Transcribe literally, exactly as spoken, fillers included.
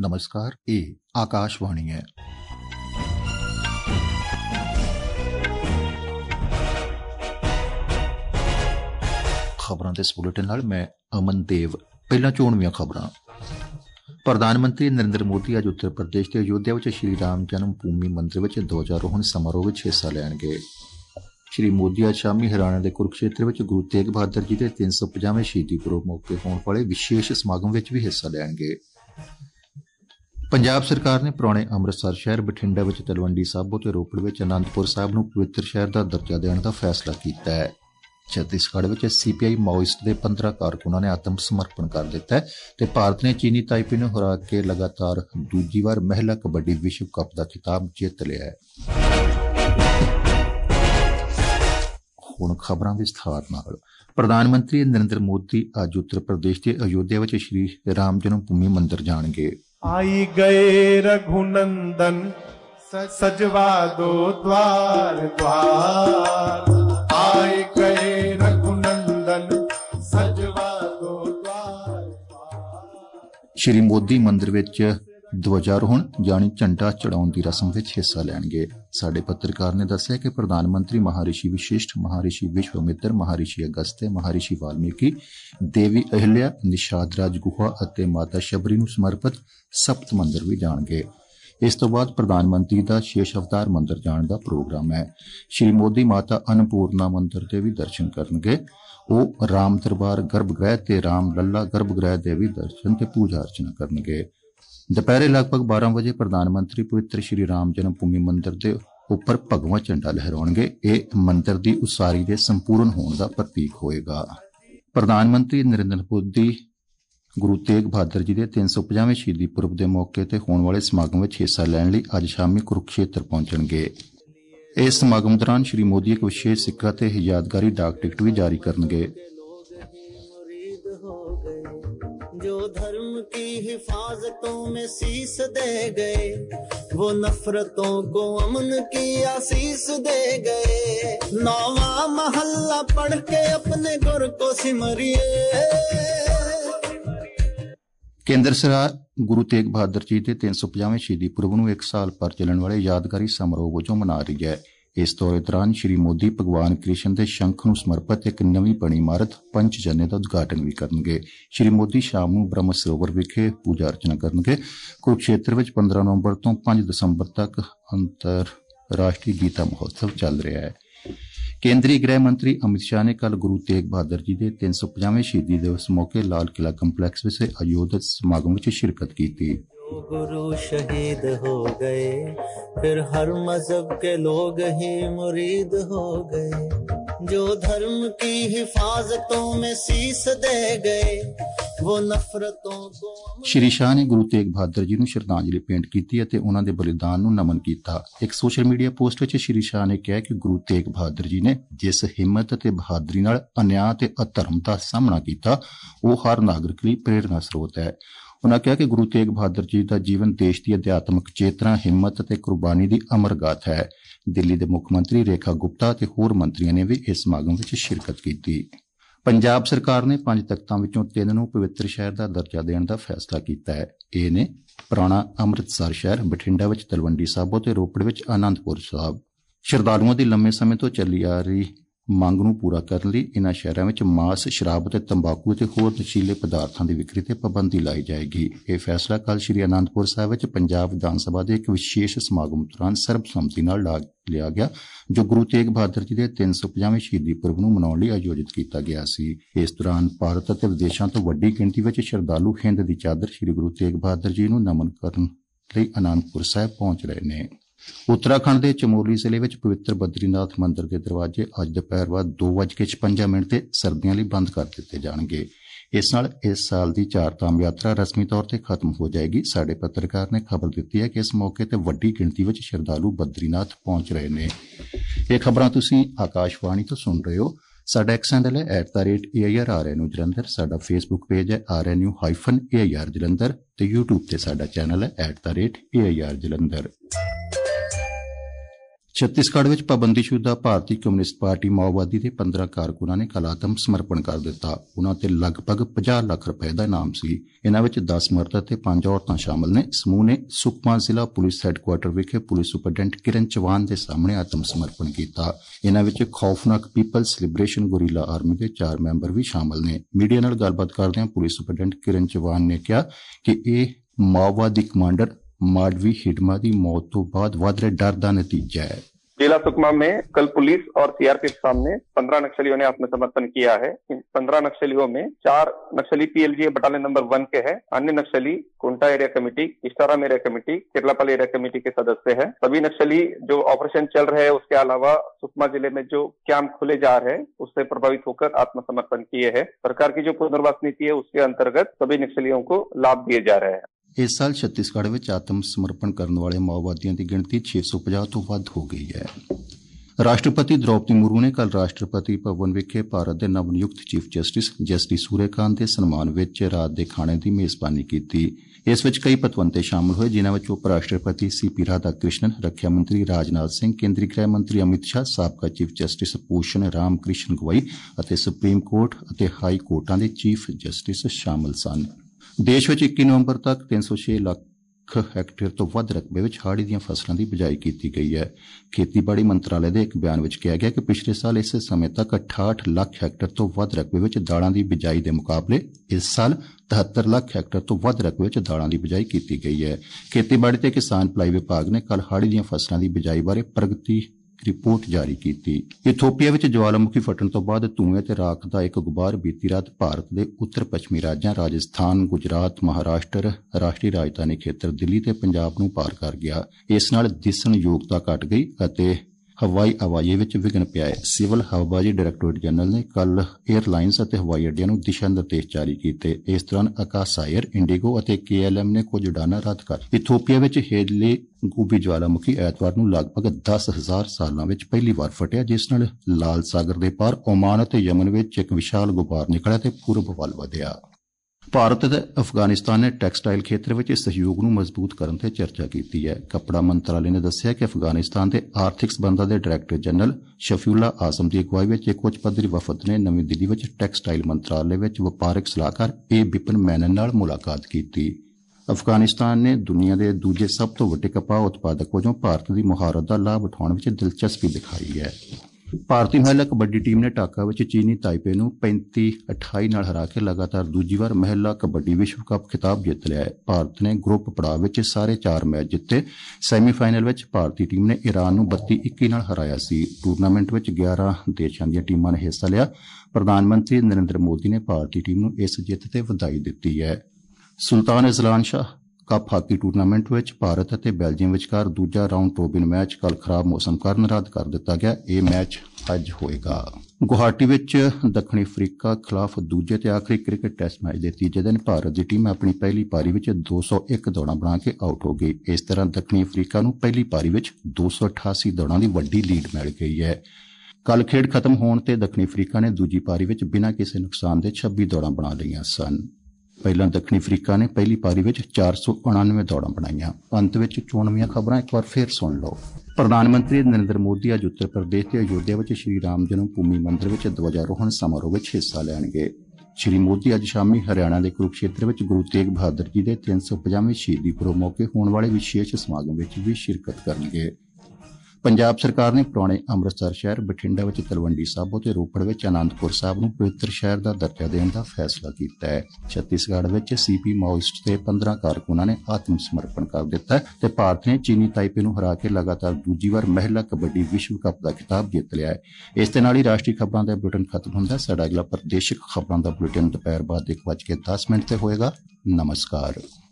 नमस्कार, ये आकाशवाणी है। खबरां दे इस बुलेटिन नाल मैं अमन देव। पहला चोणवीआं खबरां। प्रधानमंत्री नरेंद्र मोदी अज उत्तर प्रदेश के अयोध्या विच श्री राम जन्म भूमि मंदिर विच ध्वजारोहण समारोह विच हिस्सा लैणगे। श्री मोदी अज शामी हरियाणा के कुरुक्षेत्र विच गुरु तेग बहादुर जी के तीन सौ पचासवें शहीदी पुरब मौके होने वाले विशेष समागम विच भी हिस्सा लैणगे। पंजाब सरकार ने पुराने अमृतसर शहर बठिंडा विच तलवंडी साबो ते रोपड़ विच आनंदपुर साहिब नूं पवित्र शहर का दर्जा देने का फैसला किया है। छत्तीसगढ़ में सीपीआई माओइस्ट के पंद्रह कारकुनां ने आत्म समर्पण कर दिता है ते भारत ने चीनी ताइपे नूं हरा के लगातार दूजी बार महिला कबड्डी विश्व कप का खिताब जित लिया है। हुण खबरां विस्तार नाल। प्रधानमंत्री नरेंद्र मोदी अज उत्तर प्रदेश के अयोध्या विच श्री राम जन्म भूमि मंदिर जाणगे। आई गए रघुनंदन सजवा दो द्वार द्वार, आई गए रघुनंदन सजवा दो द्वार द्वार। श्री मोदी मंदिर विच ध्वजारोहण यानी झंडा चढ़ाउण दी रस्म विच हिस्सा लैणगे। साडे पत्रकार ने दस्सिया कि प्रधानमंत्री महर्षि वशिष्ठ, महर्षि विश्वामित्र, महर्षि अगस्त्य, महर्षि वाल्मीकि, देवी अहिल्या, निषाद राज गुहा अते माता शबरी नूं समर्पित सप्त मंदिर भी जाणगे। इस तो बाद प्रधानमंत्री का शेष अवतार मंदिर जाने का प्रोग्राम है। श्री मोदी माता अन्नपूर्णा मंदिर के भी दर्शन करनगे। वो राम दरबार गर्भगृह ते राम लला गर्भगृह के भी दर्शन ते पूजा अर्चना करनगे। दोपहर लगभग बारह बजे प्रधानमंत्री पवित्र श्री राम जन्म भूमि मंदिर के उपर भगवा झंडा लहराउणगे। ये मंदिर की उसारी के संपूर्ण होने का प्रतीक होएगा। प्रधानमंत्री नरेंद्र मोदी गुरु तेग बहादुर जी के तीन सौ पचासवें शहीदी पुरब के मौके ते होने वाले समागम में हिस्सा लैण लई अज शामी कुरुक्षेत्र पहुंचणगे। इस समागम दौरान श्री मोदी एक विशेष सिक्का ते यादगारी डाक टिकट भी जारी करनगे। जो धर्म की हिफाजतों में शीश दे गए, वो नफरतों को अमन की आशीष दे गए। नौवां महल्ला पढ़ के अपने गुर को सिमरिए। केंद्र सरकार गुरु तेग बहादुर जी के तीन सौ पचासवें शहीदी पुरब नूं एक साल पर चलने वाले यादगारी समारोह वजों मना रही है। इस दौरे दौरान श्री मोदी भगवान कृष्ण के शंख नूं समर्पित एक नवीं बनी इमारत पंचजन्य का उद्घाटन भी करनगे। श्री मोदी शाम नूं ब्रह्म सरोवर विखे पूजा अर्चना करनगे। कुरुक्षेत्र विच पंद्रह नवंबर तो पांच दिसंबर तक अंतरराष्ट्रीय गीता महोत्सव चल रहा है। केंद्रीय गृह मंत्री अमित शाह ने कल गुरु तेग बहादुर जी के तीन सौ पचासवें शहीदी दिवस मौके लाल किला कंपलैक्स में आयोजित समागम में शिरकत की थी। गुरु शहीद हो गए, फिर हर मजहब के लोग ही मुरीद हो गए। जो धर्म की हिफाजतों में शीश दे गए, वो नफरतों को। श्री शाह ने गुरु तेग बहादुर जी नूं श्रद्धांजलि भेंट की और उन्होंने बलिदान नूं नमन किया। एक सोशल मीडिया पोस्ट में श्री शाह ने कहा कि गुरु तेग बहादुर जी ने जिस हिम्मत ते बहादुरी नाल अन्याय ते अधर्म का सामना किया, वो हर नागरिक लई प्रेरणा स्रोत है। उन्होंने कहा कि गुरु तेग बहादुर जी का जीवन देश की अध्यात्मक चेतना, हिम्मत ते कुर्बानी की अमर गाथा है। दिल्ली के मुख्यमंत्री रेखा गुप्ता ते होर मंत्रियों ने भी इस समागम में शिरकत की। पंजाब सरकार ने पांच तख्तां विचों तीन नूं पवित्र शहर का दर्जा देने का फैसला किया है। ये ने पुराना अमृतसर शहर, बठिंडा विच तलवंडी साबो ते रोपड़ विच आनंदपुर साहब। श्रद्धालुओं की लंबे समय तो चली आ रही ਮੰਗ ਨੂੰ ਪੂਰਾ ਕਰਨ ਲਈ ਇਨ੍ਹਾਂ ਸ਼ਹਿਰਾਂ ਵਿੱਚ ਮਾਸ, ਸ਼ਰਾਬ ਅਤੇ ਤੰਬਾਕੂ ਅਤੇ ਹੋਰ ਨਸ਼ੀਲੇ ਪਦਾਰਥਾਂ ਦੀ ਵਿਕਰੀ ਤੇ ਪਾਬੰਦੀ ਲਾਈ ਜਾਏਗੀ। ਇਹ ਫੈਸਲਾ ਕੱਲ ਸ਼੍ਰੀ ਆਨੰਦਪੁਰ ਸਾਹਿਬ ਵਿੱਚ ਪੰਜਾਬ ਵਿਧਾਨ ਸਭਾ ਦੇ ਇੱਕ ਵਿਸ਼ੇਸ਼ ਸਮਾਗਮ ਦੌਰਾਨ ਸਰਬਸੰਮਤੀ ਨਾਲ ਲਿਆ ਗਿਆ, ਜੋ ਗੁਰੂ ਤੇਗ ਬਹਾਦਰ ਜੀ ਦੇ ਤਿੰਨ ਸੌ ਪਚਾਸਵੇਂ ਸ਼ਹੀਦੀ ਪੁਰਬ ਨੂੰ ਮਨਾਉਣ ਲਈ ਆਯੋਜਿਤ ਕੀਤਾ ਗਿਆ ਸੀ। ਇਸ ਦੌਰਾਨ ਭਾਰਤ ਅਤੇ ਵਿਦੇਸ਼ਾਂ ਤੋਂ ਵੱਡੀ ਗਿਣਤੀ ਵਿੱਚ ਸ਼ਰਧਾਲੂ ਹਿੰਦ ਦੀ ਚਾਦਰ ਸ਼੍ਰੀ ਗੁਰੂ ਤੇਗ ਬਹਾਦਰ ਜੀ ਨੂੰ ਨਮਨ ਕਰਨ ਲਈ ਆਨੰਦਪੁਰ ਸਾਹਿਬ ਪਹੁੰਚ ਰਹੇ ਨੇ। उत्तराखंड के चमोली जिले में पवित्र बद्रीनाथ मंदिर के दरवाजे अज दोपहर बाद दो बज के छपंजा मिनट से सर्दियों लिए बंद कर दिए जाएंगे। इस नाल इस साल की चार धाम यात्रा रस्मी तौर पर खत्म हो जाएगी। साडे पत्रकार ने खबर दी है कि इस मौके पर वड्डी गिणती में श्रद्धालु बद्रीनाथ पहुंच रहे हैं। ये खबरां तुसीं आकाशवाणी तो सुन रहे हो। साडा एक्स हैंडल है at the rate A I R R N U Jalandhar. साडा फेसबुक पेज है R N U hyphen A I R Jalandhar ते यूट्यूब ते साडा चैनल है at the rate A I R Jalandhar. Chhattisgarh ਵਿੱਚ ਪਾਬੰਦੀਸ਼ੁਦਾ ਭਾਰਤੀ ਕਮਿਊਨਿਸਟ ਪਾਰਟੀ ਮਾਓਵਾਦੀ ਦੇ ਪੰਦਰਾਂ ਕਾਰਕੁਨਾਂ ਨੇ ਕੱਲ੍ਹ ਆਤਮ ਸਮਰਪਣ ਕਰ ਦਿੱਤਾ। ਉਨ੍ਹਾਂ ਤੇ ਲਗਭਗ ਪੰਜਾਹ ਲੱਖ ਰੁਪਏ ਦਾ ਇਨਾਮ ਸੀ। ਇਨ੍ਹਾਂ ਵਿੱਚ ਦਸ ਮਰਦ ਅਤੇ ਪੰਜ ਔਰਤਾਂ ਸ਼ਾਮਲ ਨੇ। ਸਮੂਹ ਨੇ ਸੁਕਮਾ ਜ਼ਿਲ੍ਹਾ ਪੁਲਿਸ ਹੈੱਡਕੁਆਰਟਰ ਵਿਖੇ ਪੁਲਿਸ ਸੁਪਰਡੈਂਟ ਕਿਰਨ ਚੌਹਾਨ ਦੇ ਸਾਹਮਣੇ ਆਤਮ ਸਮਰਪਣ ਕੀਤਾ। ਇਨ੍ਹਾਂ ਵਿੱਚ ਖੌਫਨਾਕ ਪੀਪਲਸ ਲਿਬਰੇਸ਼ਨ ਗੁਰੀਲਾ ਆਰਮੀ ਦੇ ਚਾਰ ਮੈਂਬਰ ਵੀ ਸ਼ਾਮਲ ਨੇ। ਮੀਡੀਆ ਨਾਲ ਗੱਲਬਾਤ ਕਰਦਿਆਂ ਪੁਲਿਸ ਸੁਪਰਡੈਂਟ ਕਿਰਨ ਚੌਹਾਨ ਨੇ ਕਿਹਾ ਕਿ ਇਹ ਮਾਓਵਾਦੀ कमांडर माडवी हिडमा की मौत तो बाद वध रहे डर का नतीजा है। जिला सुकमा में कल पुलिस और सीआरपीएफ के सामने पंद्रह नक्सलियों ने आत्मसमर्पण किया है। इन पंद्रह नक्सलियों में चार नक्सली पीएलजी बटालियन नंबर वन के हैं। अन्य नक्सली Kunta area committee, Istaram area committee, Kerlapal area committee के सदस्य हैं। सभी नक्सली जो ऑपरेशन चल रहे हैं उसके अलावा सुकमा जिले में जो कैंप खुले जा रहे हैं उससे प्रभावित होकर आत्मसमर्पण किए हैं। सरकार की जो पुनर्वास नीति है उसके अंतर्गत सभी नक्सलियों को लाभ दिए जा रहे हैं। इस साल छत्तीसगढ़ में आत्म समर्पण करने वाले माओवादियों की गिनती छे सौ पचास तो वध हो गई है। राष्ट्रपति द्रौपदी मुर्मू ने कल राष्ट्रपति भवन विखे भारत के नवनियुक्त चीफ जस्टिस जस्टिस सूर्यकांत के सन्मान विच रात के खाने की मेजबानी की। इस विच कई पतवंते शामिल हुए, जिन्हां विच उप राष्ट्रपति सी पी राधाकृष्णन, रक्षा मंत्री राजनाथ सिंह, केंद्रीय गृह मंत्री अमित शाह, साबका चीफ जस्टिस भूषण राम कृष्ण गवाई और सुप्रीम कोर्ट और हाई कोर्टां के चीफ जस्टिस शामिल सन। देश विच इक्की नवंबर तक तीन सौ छे ਲੱਖ ਹੈਕਟੇਅਰ ਤੋਂ ਵੱਧ ਰਕਬੇ ਵਿੱਚ ਹਾੜੀ ਦੀਆਂ ਫਸਲਾਂ ਦੀ ਬਿਜਾਈ ਕੀਤੀ ਗਈ ਹੈ। ਖੇਤੀਬਾੜੀ ਮੰਤਰਾਲੇ ਦੇ ਇੱਕ ਬਿਆਨ ਵਿੱਚ ਕਿਹਾ ਗਿਆ ਕਿ ਪਿਛਲੇ ਸਾਲ ਇਸੇ ਸਮੇਂ ਤੱਕ ਅਠਾਹਠ ਲੱਖ ਹੈਕਟੇਅਰ ਤੋਂ ਵੱਧ ਰਕਬੇ ਵਿੱਚ ਦਾਲਾਂ ਦੀ ਬਿਜਾਈ ਦੇ ਮੁਕਾਬਲੇ ਇਸ ਸਾਲ तिहत्तर ਲੱਖ ਹੈਕਟੇਅਰ ਤੋਂ ਵੱਧ ਰਕਬੇ ਵਿੱਚ ਦਾਲਾਂ ਦੀ ਬਿਜਾਈ ਕੀਤੀ ਗਈ ਹੈ। ਖੇਤੀਬਾੜੀ ਤੇ ਕਿਸਾਨ ਭਲਾਈ ਵਿਭਾਗ ਨੇ ਕੱਲ੍ਹ ਹਾੜੀ ਦੀਆਂ ਫਸਲਾਂ ਦੀ ਬਿਜਾਈ ਬਾਰੇ ਪ੍ਰਗਤੀ रिपोर्ट जारी की। इथोपिया विच ज्वालामुखी फटन तो बाद धुएं ते राख दा एक गुबार बीती रात भारत के उत्तर पश्चिमी राज्यों राजस्थान, गुजरात, महाराष्ट्र, राष्ट्रीय राजधानी खेतर दिल्ली ते पंजाब नूं पार कर गया। इस नाल दिसन योग्यता घट गई अते हवाई आवाजाही विच विघन पिया है। सिविल हवाबाजी डायरैक्टोरेट जनरल ने कल एयरलाइनस अते हवाई अड्डियां नूं दिशा निर्देश जारी कीते। इस दौरान आकाश एयर, इंडिगो अते के एल एम ने कुछ उड़ाणां रद्द कर। इथोपिया विच हेडले गूबी ज्वालामुखी ऐतवार नूं लगभग दस हजार सालां विच पहली वार फटिया, जिस नाल लाल सागर दे पार ओमान अते यमन विच एक विशाल गुबार निकलिया ते पूरब वल वधिया। भारत ते अफगानिस्तान ने टैक्सटाइल खेत्र में सहयोग नूं मजबूत करने ते चर्चा की है। कपड़ा मंत्रालय ने दस्सिया कि अफगानिस्तान के आर्थिक संबंधां दे डायरैक्टर जनरल शफीउल्ला आजम की अगवाई में एक उच्च पद्धरी वफद ने नवीं दिल्ली में टैक्सटाइल मंत्रालय में वपारक सलाहकार ए बिपिन मैनन नाल मुलाकात की। अफगानिस्तान ने दुनिया के दूजे सब तो वड्डे कपाह उत्पादक वजों भारत की मुहारत का लाभ उठाने में दिलचस्पी दिखाई है। भारतीय महिला कबड्डी टीम ने ढाका में चीनी ताइपे नूं पैंती अठाई नाल हरा के लगातार दूजी बार महिला कबड्डी विश्व कप खिताब जित लिया है। भारत ने ग्रुप पड़ाव में सारे चार मैच जिते। सैमीफाइनल में भारतीय टीम ने ईरान नूं बत्ती इक्की नाल हराया सी। टूरनामेंट में ग्यारह देशों दी टीमां ने हिस्सा लिया। प्रधानमंत्री नरेंद्र मोदी ने भारतीय टीम नूं इस जित ते वधाई दित्ती है। Sultan Azlan Shah cup hockey tournament में भारत और बेल्जियम विचकार दूजा राउंड रोबिन मैच कल खराब मौसम कारण रद्द कर दिता गया। यह मैच अज होएगा। गुवाहाटी विच दक्षिणी अफ्रीका खिलाफ दूजे ते आखिरी क्रिकेट टेस्ट मैच के तीजे दिन भारत की टीम अपनी पहली पारी विच दो सौ एक दौड़ां बना के आउट हो गई। इस तरह दक्षिणी अफ्रीका नूं पहली पारी विच दो सौ अठासी दौड़ां की वड्डी लीड मिल गई है। कल खेड खत्म होने ते दक्षिणी अफ्रीका ने दूजी पारी विच बिना किसी नुकसान के छब्बी दौड़ां बना लईआं सन। पहला दक्षिणी अफ्रीका ने पहली पारी विच चार सौ उणानवे दौड़ां बनाईआं। अंत विच चोणवीआं खबरां एक बार फिर सुन लो। प्रधानमंत्री नरेंद्र मोदी अज उत्तर प्रदेश के अयोध्या विच श्री राम जन्म भूमि मंदिर विच ध्वजारोहण समारोह विच हिस्सा लैणगे। श्री मोदी अज शामी हरियाणा के कुरुक्षेत्र विच गुरु तेग बहादुर जी के तीन सौ पचासवें शहीदी पुरब मौके होने वाले विशेष समागम विच भी शिरकत करनगे। पंजाब सरकार ने पुराने अमृतसर शहर बठिंडा विच तलवंडी साबो ते रोपड़ विच आनंदपुर साहब नूं पवित्र शहर का दर्जा देने का फैसला किया है। छत्तीसगढ़ विच सीपी माओइस्ट के पंद्रह कारकुनां ने आत्म समर्पण कर दिता है ते भारत ने चीनी ताइपे नूं हरा के लगातार दूजी बार महिला कबड्डी विश्व कप का खिताब जित लिया है। इस दे नाल ही राष्ट्रीय खबरां दा बुलेटिन खत्म हुंदा। साडा अगला प्रादेशिक खबरां दा बुलेटिन दोपहर बाद एक बज के दस मिनट ते होएगा। नमस्कार।